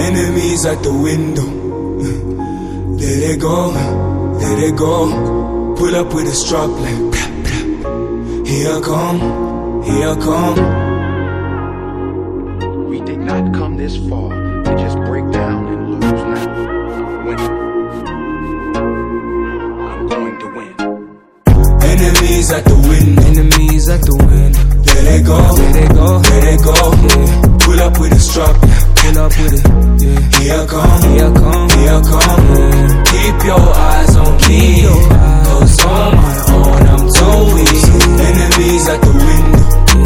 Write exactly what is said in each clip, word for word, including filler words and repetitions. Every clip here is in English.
Enemies at the window. Let it go, let it go. Pull up with a strap like blah, blah. Here I come, here I come. We did not come this far to just break down and lose now. Win. I'm going to win. Enemies at the window. Enemies at the window. Let it go, Let it go, let it go. yeah. Pull up with a strap. Pull up with it, yeah. Here I come, Here I come, here I come. yeah. Keep your eyes on me, cause on my own I'm too weak. Enemies at the window.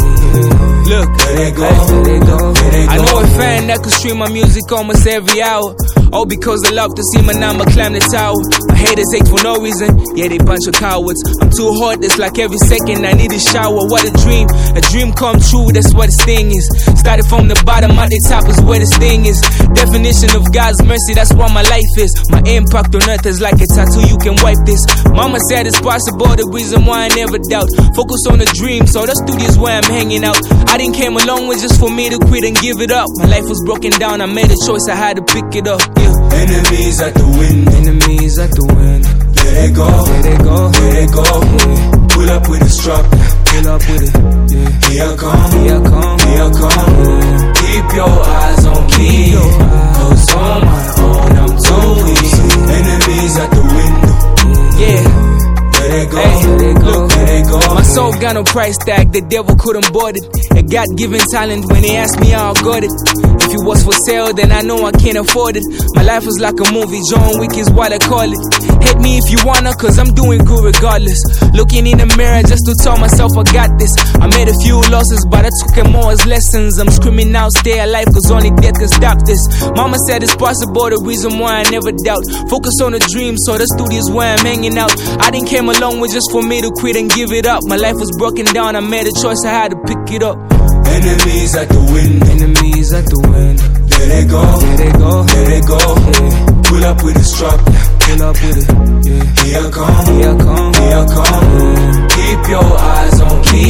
Look, Let it go, let it go. let it I go. know a fan that could stream my music almost every hour. All because they love to see my number climb the tower. My haters hate for no reason, yeah, they bunch of cowards. I'm too hot, it's like every second I need a shower. What a dream, a dream come true, that's what this thing is. Started from the bottom, out the top is where this thing is. Definition of God's mercy, that's what my life is. My impact on earth is like a tattoo, you can wipe this. Mama said it's possible, the reason why I never doubt. Focus on the dream, so the studio's where I'm hanging out. I didn't came along with just for me to quit and give it up. My life was broken down, I made a choice, I had to pick it up, yeah. Enemies at the window. Enemies at the window. Let it go, Let it go, let it go. yeah. Pull up with a strap. Pull up with it, yeah. Here I come, Here I come, here I come. yeah. Keep your eyes on me, cause on my own I'm too weak. Enemies at the window. Yeah. Let it go, Hey, let it go. let it go. My soul got no price tag, the devil couldn't board it. A God-given talent when they asked me how I got it. If it was for sale, then I know I can't afford it. My life is like a movie, John Wick is what I call it. Hate me if you wanna, cause I'm doing good regardless. Looking in the mirror just to tell myself I got this. I made a few losses, but I took them all as lessons. I'm screaming out, stay alive, cause only death can stop this. Mama said it's possible, the reason why I never doubt. Focus on the dream, so the studio's where I'm hanging out. I didn't came along with just for me to quit and give it up. My life was broken down, I made a choice, I had to pick it up. Enemies at the window. Enemies at the window. Let it go, Let it go, let it go. yeah. Pull up with a strap. Pull up with it, yeah. Here I come, Here I come, here I come. yeah. Keep your eyes on me,